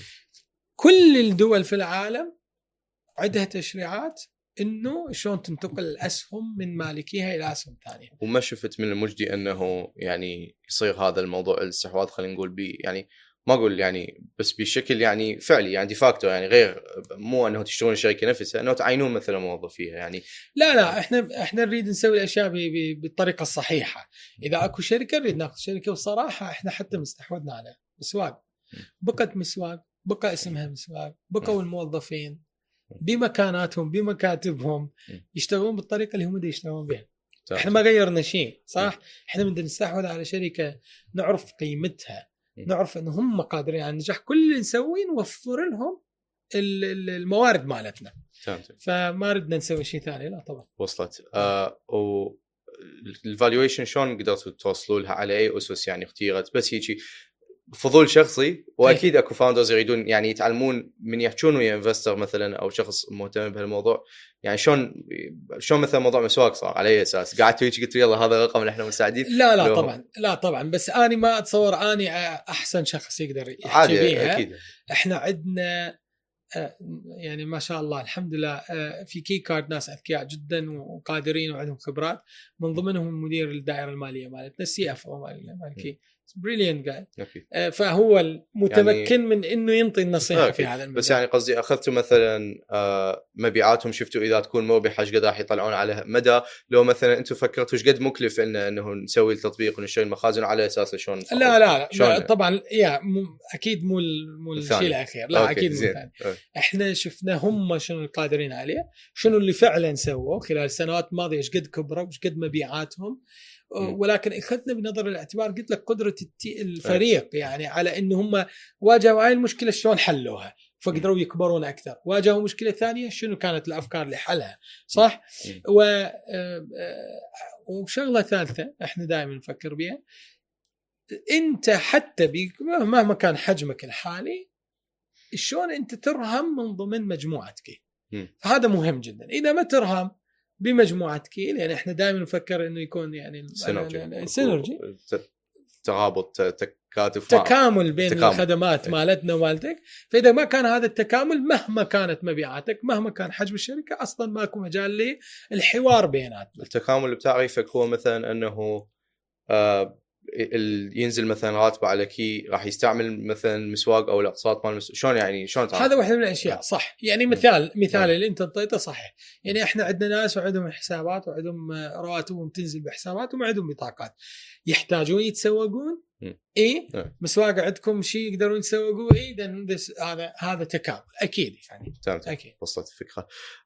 كل الدول في العالم عندها تشريعات انه شلون تنتقل الاسهم من مالكيها الى اسهم ثانيه. وما شفت من المجدي انه يعني يصير هذا الموضوع الاستحواذ خلينا نقول بي يعني ما اقول يعني بس بشكل يعني فعلي يعني ديفاكتو يعني غير مو انه تشترون الشركه نفسها انه تعينون مثلا موظفيها يعني. لا لا احنا احنا نريد نسوي الاشياء بالطريقه الصحيحه. اذا اكو شركه نريد ناخذ شركه، والصراحه احنا حتى مستحوذنا على مسواق، بقت مسواق، بقى اسمها مسواق، بقوا الموظفين بمكاناتهم بمكاتبهم يشتغلون بالطريقه اللي هم بدهم يشتغلون بها. احنا ما غيرنا شيء صح. احنا بدنا نستحوذ على شركه نعرف قيمتها، نعرف ان هم قادرين على النجاح، كل اللي نسويه نوفر لهم الموارد مالتنا. فما ردنا نسوي شيء ثاني. لا طبعا وصلت. آه والفالويشن شلون قدرتوا توصلوا لها على اي اسس يعني اختيرت؟ بس هيك فضول شخصي، واكيد اكو فاوندرز يريدون يعني يتعلمون من يحجون ويا انفستر مثلا او شخص مهتم بهالموضوع، يعني شلون شلون مثلا موضوع مسواق صار على اي اساس؟ قعدت هيك قلت يلا هذا الرقم اللي احنا مساعدين؟ لا لا طبعا لا طبعا بس اني ما اتصور اني احسن شخص يقدر يحكي بيها. أكيد. احنا عندنا يعني ما شاء الله الحمد لله في كي كارد ناس اذكياء جدا وقادرين وعندهم خبرات، من ضمنهم مدير الدائره الماليه مالتنا السي اف او مال كي، بريليانت جاي، فهو المتمكن يعني من انه ينطي النصيحه أوكي. في هذا المجال. بس يعني قصدي اخذتوا مثلا مبيعاتهم، شفتوا اذا تكون مربحه ايش قد راح يطلعون على مدى، لو مثلا انتم فكرتوا ايش قد مكلف إن انه نسوي التطبيق ونشتري المخازن على اساس شلون؟ لا لا لا طبعا يا اكيد مو مو الشيء الاخير، لا أوكي. اكيد مو الثاني. احنا شفنا هم شنو القادرين عليه، شنو اللي فعلا سووا خلال السنوات الماضيه، ايش قد كبروا، ايش قد مبيعاتهم، ولكن اخذنا بنظر الاعتبار قلت لك قدره الفريق يعني على ان هم واجهوا هاي المشكله شلون حلوها فقدروا يكبرون اكثر، واجهوا مشكله ثانيه شنو كانت الافكار لحلها صح. و وشغله ثالثه احنا دائما نفكر بها، انت حتى مهما كان حجمك الحالي شلون انت ترهم من ضمن مجموعتك، فهذا مهم جدا. اذا ما ترهم بمجموعتك، لان احنا دائما نفكر انه يكون يعني سينرجي، ترابط، تكاتف، تكامل بين تكامل. الخدمات ايه. مالتنا ومالتك، فاذا ما كان هذا التكامل مهما كانت مبيعاتك مهما كان حجم الشركه اصلا ماكو مجال للحوار بيناتنا. التكامل بتعريفك هو مثلا انه آه ينزل مثلا راتبه على كي راح يستعمل مثلا مسواق او الاقساط مال المس... شلون يعني شلون تعرف؟ هذا واحده من الاشياء صح. يعني مثال مثال اللي انت انطيته صحيح. يعني احنا عندنا ناس وعندهم حسابات وعندهم رواتبهم تنزل بحساباتهم وعندهم بطاقات، يحتاجون يتسوقون اي مسواق عندكم شيء يقدرون يتسوقوا اي هذا هذا تكامل اكيد يعني تمام اكيد وصلت الفكره.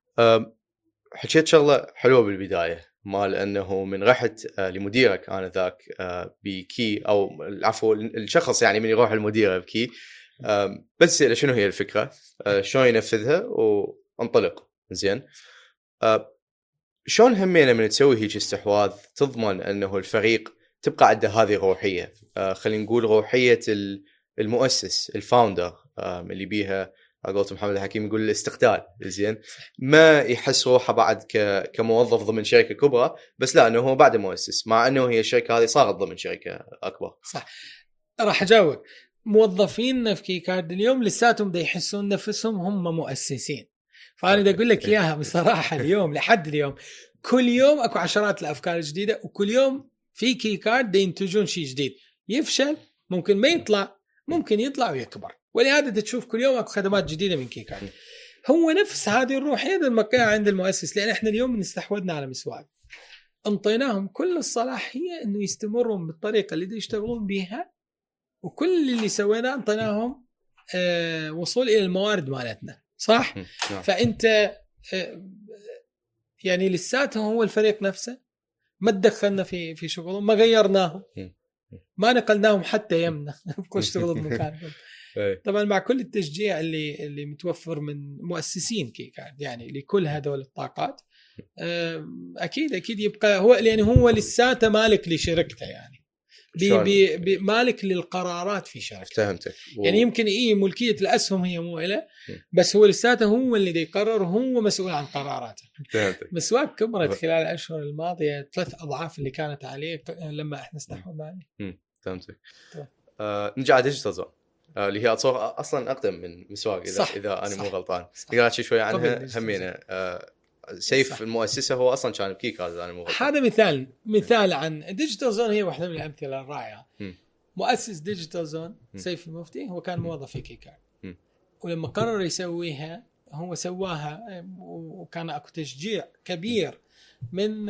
حكيت شغله حلوه بالبدايه مال انه من رحت لمديرك انا ذاك بكي، او العفو الشخص يعني من يروح المدير بكي، بس شنو هي الفكره، شلون ينفذها وانطلق زين. شلون همينا من تسوي هيك استحواذ تضمن انه الفريق تبقى عنده هذه الروحيه، خلينا نقول روحيه المؤسس الفاوندر اللي بيها قلت محمد الحكيم يقول الاستقتال زين، ما يحس روحه بعد ك... كموظف ضمن شركه كبرى، بس لا انه هو بعد مؤسس، مع انه هي الشركه هذه صارت ضمن شركه اكبر. صح. راح اجاوب. موظفين في كي كارد اليوم لساتهم دا يحسون نفسهم هم مؤسسين، فانا دا اقول لك اياها بصراحه اليوم لحد اليوم كل يوم اكو عشرات الافكار الجديده، وكل يوم في كي كارد دا ينتجون شيء جديد، يفشل ممكن ما يطلع، ممكن يطلع ويكبر، ولهذا تشوف كل يوم اكو خدمات جديده من كي كارد. هو نفس هذه الروح هذا المكان عند المؤسس، لان احنا اليوم استحوذنا على مسواق، انطيناهم كل الصلاحيه انه يستمرون بالطريقه اللي يشتغلون بها، وكل اللي سويناه انطيناهم آه وصول الى الموارد مالتنا صح. فانت آه يعني لساتهم هو الفريق نفسه، ما تدخلنا في في شغلهم، ما غيرناهم، ما نقلناهم حتى يمنا كل شغل بمكانهم. طبعا مع كل التشجيع اللي اللي متوفر من مؤسسين كي كارد يعني لكل هذول الطاقات، اكيد اكيد يبقى هو، لان هو لساته مالك لشركته، يعني بي بي مالك للقرارات في شركته. فهمتك. يعني يمكن ايه ملكيه الاسهم هي مو له، بس هو لساته هو اللي يقرر، هو مسؤول عن قراراته. فهمتك. مسواق كبرت خلال الاشهر الماضيه ثلاث اضعاف اللي كانت عليه لما احنا استحوذنا عليه. امم فهمتك. آه نرجع ديجيتال زون اللي هي اتصور اصلا اقدم من مسواق اذا صح. اذا انا مو غلطان. تقدر تحكي شوي عنها همينه؟ آه سيف صح. المؤسسه هو اصلا كان بكي كارد انا مو غلطان. هذا مثال مثال عن ديجيتال زون، هي واحده من الامثله الرائعه. م. مؤسس ديجيتال زون سيف المفتي هو كان موظف في كي كارد، ولما قرر يسويها هو سواها، وكان اكو تشجيع كبير من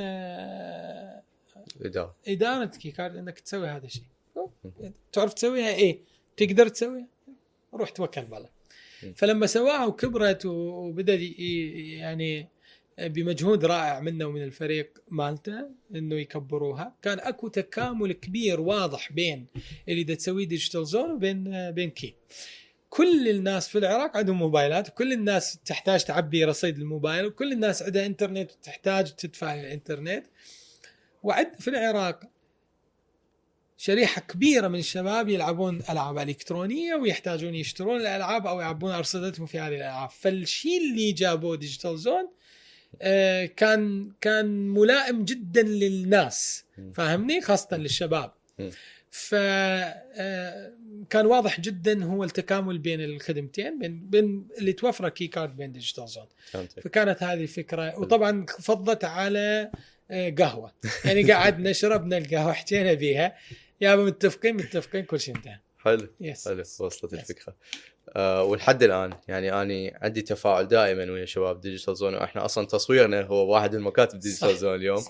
اداره اداره كي كارد انك تسوي هذا الشيء. تعرف تسويها ايه، تقدر تسويها، روح توكل بالله. فلما سواها وكبرت وبدأ يعني بمجهود رائع منه ومن الفريق مالته انه يكبروها، كان اكو تكامل كبير واضح بين اللي دا تسوي ديجيتال زون وبين بين كي. كل الناس في العراق عندهم موبايلات، وكل الناس تحتاج تعبي رصيد الموبايل، وكل الناس عندها انترنت وتحتاج تدفع الانترنت. وعد في العراق شريحة كبيرة من الشباب يلعبون ألعاب إلكترونية ويحتاجون يشترون الألعاب أو يعبون أرصدتهم في هذه الألعاب. فالشيء اللي جابوه ديجيتال زون آه كان كان ملائم جدا للناس، فاهمني، خاصة للشباب. فكان واضح جدا هو التكامل بين الخدمتين، بين بين اللي توفره كي كارد بين ديجيتال زون. فكانت هذه الفكره. وطبعا فضت على قهوه، يعني قعدنا شربنا القهوه حكينا بيها، يا متفقين متفقين كل شيء انتهى. حلو yes. حلو وصلت yes. الفكره. آه والحد الان يعني انا عندي تفاعل دائما ويا شباب ديجيتال زون، واحنا اصلا تصويرنا هو واحد من مكاتب ديجيتال زون اليوم.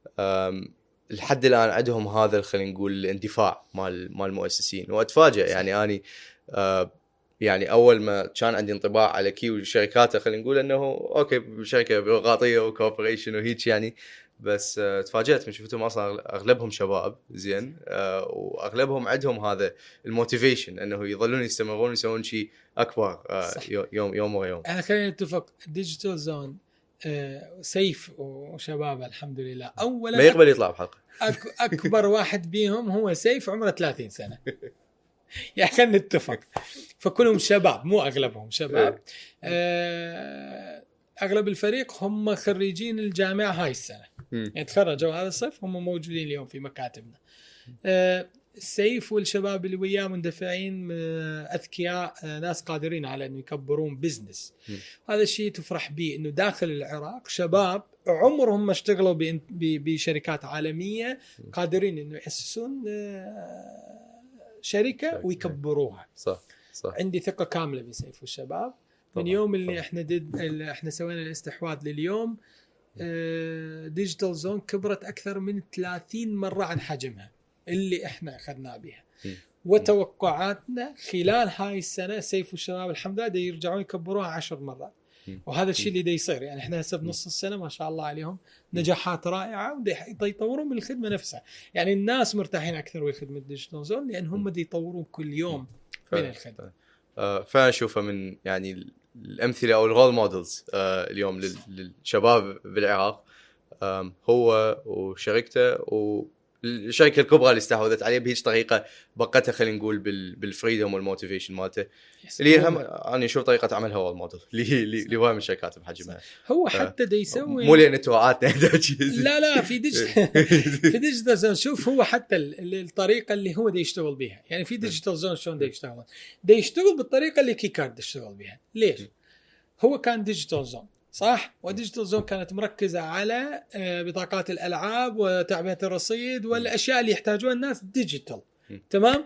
لحد الان عندهم هذا خلينا نقول الاندفاع مال مال المؤسسين، واتفاجئ يعني اني آه يعني اول ما كان عندي انطباع على كي وشركاته خلينا نقول انه اوكي شركه بيروقراطيه وكوبريشن وهيك يعني، بس آه تفاجأت من شفتهم اصلا اغلبهم شباب زين، آه واغلبهم عندهم هذا الموتيفيشن انه يظلون يستمرون يسوون شيء اكبر آه يوم يوم ويوم. انا خلينا نتفق ديجيتال زون آه سيف وشباب الحمد لله. اولا ما يقبل يطلع بحلقه أك اكبر واحد بيهم هو سيف عمره ثلاثين سنه يعني خلينا نتفق. فكلهم شباب مو اغلبهم شباب. آه اغلب الفريق هم خريجين الجامعه هاي السنه، يعني تخرجوا هذا الصيف هم موجودين اليوم في مكاتبنا. آه سيف والشباب اللي وياه مندفعين اذكياء، آه ناس قادرين على انه يكبرون بزنس. هذا الشيء تفرح به، انه داخل العراق شباب عمرهم ما اشتغلوا بشركات عالميه قادرين انه يأسسون آه شركه ويكبروها. صح صح. عندي ثقه كامله بسيف والشباب. من يوم اللي طبعا. احنا دد... اللي احنا سوينا الاستحواذ لليوم اه... ديجيتال زون كبرت اكثر من ثلاثين مره عن حجمها اللي احنا اخذنا بها. وتوقعاتنا خلال هاي السنه سيف والشباب الحمد لله يرجعون يكبروها عشر مرات. وهذا الشيء اللي دا يصير، يعني احنا هسه بنص السنه ما شاء الله عليهم نجاحات رائعه، ودا يطورون من الخدمه نفسها. يعني الناس مرتاحين اكثر بخدمه ديجيتال زون لان هم دا يطورون كل يوم من الخدمه. آه فانا اشوفه من يعني الامثله او الرول مودلز آه اليوم للشباب بالعراق، آه هو وشركته والشركه الكبرى اللي استحوذت عليه بهيج طريقه بقتها خلينا نقول بالفريدوم والموتيفيشن مالته، اللي هم انا اشوف طريقه عملها هو الموديل اللي اللي هو من الشركات بحجمها. هو حتى دا يسوي مو لان توعاتنا لا لا في ديجيتال في ديجيتال زون. شوف هو حتى الطريقه اللي هو دا يشتغل بها، يعني في ديجيتال زون شلون دا يشتغل دا يشتغل بالطريقه اللي كي كارد يشتغل بها. ليش؟ هو كان ديجيتال زون صح، وديجيتال زون كانت مركزه على بطاقات الالعاب وتعبئه الرصيد والاشياء اللي يحتاجوها الناس ديجيتال. تمام.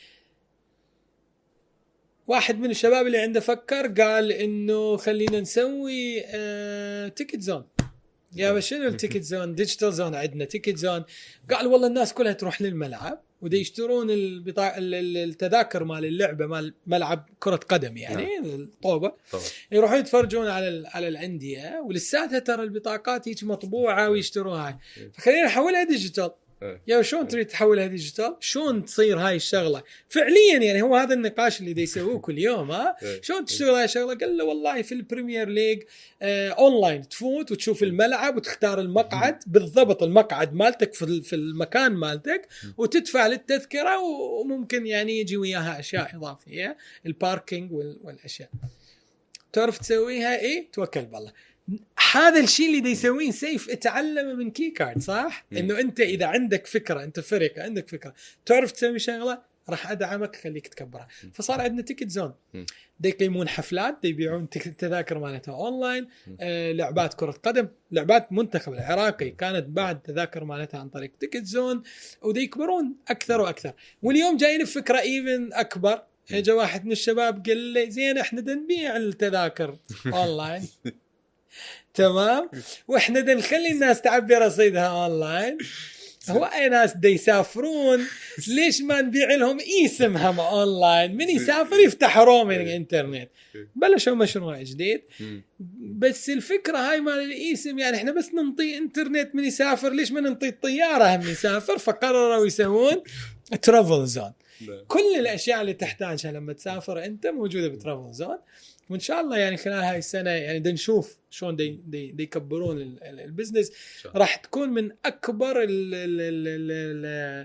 واحد من الشباب اللي عنده فكر قال انه خلينا نسوي آه تيكت زون. يا شنو التيكت زون؟ ديجيتال زون عندنا تيكت زون. قال والله الناس كلها تروح للملعب ودا يشترون البطاقة التذاكر مال اللعبه مال ملعب كره قدم يعني الطوبه، يروحون يتفرجون على على الانديه ولساتها ترى البطاقات هيك مطبوعه ويشتروها. فخلينا نحولها ديجيتال. يا شلون تريد تحولها ديجيتال؟ شلون تصير هاي الشغله فعليا؟ يعني هو هذا النقاش اللي دي يسووه كل يوم. ها شلون تشتغل هاي الشغله؟ قال له والله في البريمير ليج آه اونلاين تفوت وتشوف الملعب وتختار المقعد بالضبط، المقعد مالتك في في المكان مالتك، وتدفع للتذكره وممكن يعني يجي وياها اشياء اضافيه الباركينج والاشياء. تعرف تسويها ايه؟ توكل بالله. هذا الشيء اللي دا يسويه سيف اتعلم من كي كارد صح؟ م. انه انت اذا عندك فكره، انت فريق عندك فكره تعرف تسوي شغله، راح ادعمك خليك تكبرها. فصار عندنا تيكت زون دا يقيمون حفلات، دا يبيعون تذاكر مالتها اونلاين، آه لعبات كره قدم، لعبات منتخب العراقي كانت بعد تذاكر مالتها عن طريق تيكت زون، ودا يكبرون اكثر واكثر. واليوم جايين بفكره ايفن اكبر. اجى واحد من الشباب قال لي زين احنا دا نبيع التذاكر اونلاين تمام، واحنا دا نخلي الناس تعبي رصيدها اونلاين. هو اي ناس دا يسافرون ليش ما نبيع لهم اسمهم اونلاين؟ من يسافر يفتح رومينج انترنت. بلشوا مشروع جديد، بس الفكره هاي مال الاسم يعني احنا بس ننطي انترنت من يسافر، ليش ما ننطي الطياره هم يسافر؟ فقرروا يسوون ترافل زون. كل الاشياء اللي تحتاجها لما تسافر انت موجوده بترافل زون. وان شاء الله يعني خلال هاي السنه يعني بدنا نشوف شلون دي دي, دي يكبرون البزنس. راح تكون من اكبر ال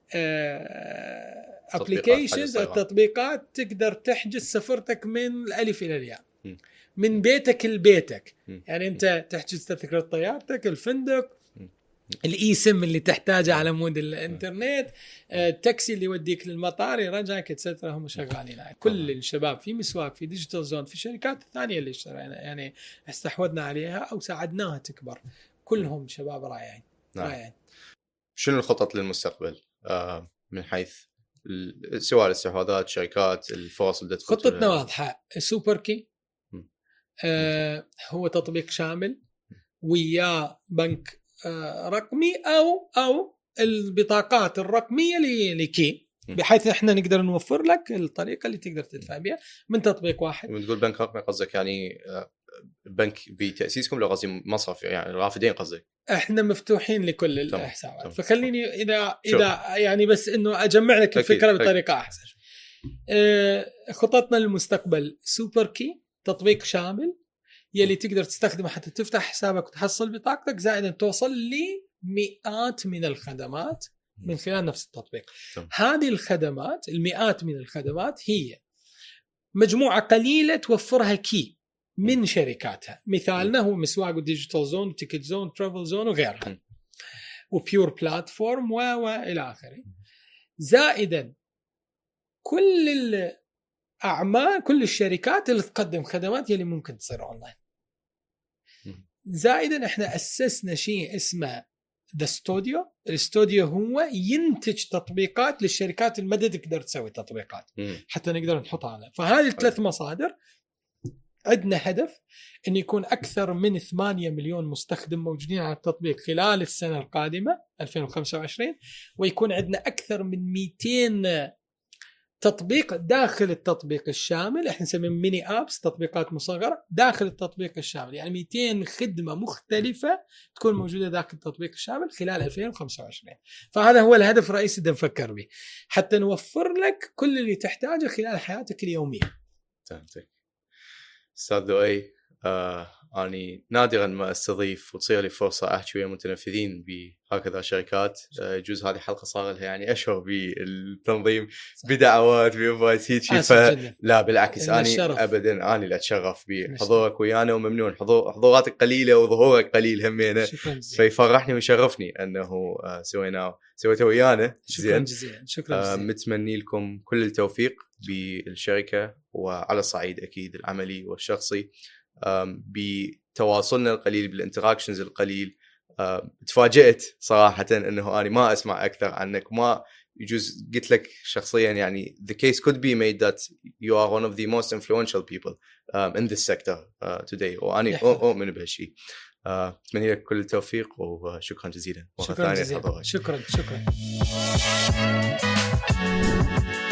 ابلكيشنز التطبيقات تقدر تحجز سفرتك من الالف الى الياء، من بيتك لبيتك. يعني انت تحجز تذكره طيارتك، الفندق، الاي سم اللي تحتاجه على مود الانترنت، التاكسي اللي يوديك للمطار يرجعك اتسترا، هم شغالين. كل الشباب في مسواق في ديجيتال زون في الشركات الثانيه اللي اشترينا يعني استحوذنا عليها او ساعدناها تكبر، كلهم شباب رائعين. نعم. رائعين. شنو الخطط للمستقبل آه من حيث سواء الاستحواذات شركات الفرص اللي تدخل؟ خطتنا واضحه. سوبر كي آه هو تطبيق شامل وياه بنك آه رقمي او او البطاقات الرقميه لكي، بحيث احنا نقدر نوفر لك الطريقه اللي تقدر تدفع بها من تطبيق واحد. لما تقول بنك رقمي قصدك يعني بنك بتاسيسكم لو قصدي مصرف يعني رافدين قصدك؟ احنا مفتوحين لكل الحسابات. فخليني اذا اذا يعني بس انه اجمع لك الفكره أكيد. بطريقه احسن. اه خططنا للمستقبل سوبر كي تطبيق شامل يلي تقدر تستخدمه حتى تفتح حسابك وتحصل بطاقتك، زائدا توصل لمئات من الخدمات من خلال نفس التطبيق. طبعا. هذه الخدمات المئات من الخدمات هي مجموعة قليلة توفرها كي من شركاتها، مثالنا هو مسواق وديجيتال زون وتيكت زون ترافل زون وغيرها وبيور بلاتفورم وإلى آخره. زائدا كل الأعمال كل الشركات اللي تقدم خدمات يلي ممكن تصير أونلاين. زائدا احنا أسسنا شيء اسمه ذا ستوديو. الاستوديو هو ينتج تطبيقات للشركات اللي ما تقدر تسوي تطبيقات حتى نقدر نحطها على. فهذه الثلاث مصادر عندنا هدف أن يكون أكثر من ثمانية مليون مستخدم موجودين على التطبيق خلال السنة القادمة ألفين وخمسة وعشرين، ويكون عندنا أكثر من مئتين تطبيق داخل التطبيق الشامل. احنا نسميه ميني ابس، تطبيقات مصغرة داخل التطبيق الشامل، يعني مئتين خدمة مختلفة تكون موجودة داخل التطبيق الشامل خلال ألفين وخمسة وعشرين. فهذا هو الهدف الرئيسي اللي نفكر به حتى نوفر لك كل اللي تحتاجه خلال حياتك اليومية. فهمتك أستاذ لؤي. آه أني نادرا ما أستضيف وتصير لي فرصة أحكي ويا متنفذين بهكذا شركات. آه يجوز هذه حلقة صار لها يعني أشهر بالتنظيم بدعوات بإنفايت هيك، فلا بالعكس أني أبدا أنا اللي أتشرف بحضورك ويانا، وممنون حضور حضوراتك قليلة وظهورك قليل همينة، فيفرحني ويشرفني أنه آه سويناه سويته ويانا. شكرا جزيلا. شكرا جزيلا. آه متمني لكم كل التوفيق بالشركة وعلى الصعيد أكيد العملي والشخصي، بتواصلنا القليل بالانتراكشنز القليل. تفاجأت صراحة أنه أنا ما أسمع أكثر عنك، ما يجوز قلت لك شخصيا يعني the case could be made that you are one of the most influential people um, in this sector uh, today، وأنا أؤمن بهالشيء. أتمنى لك كل التوفيق وشكرا جزيلا. شكرا جزيلا. شكرا شكرا.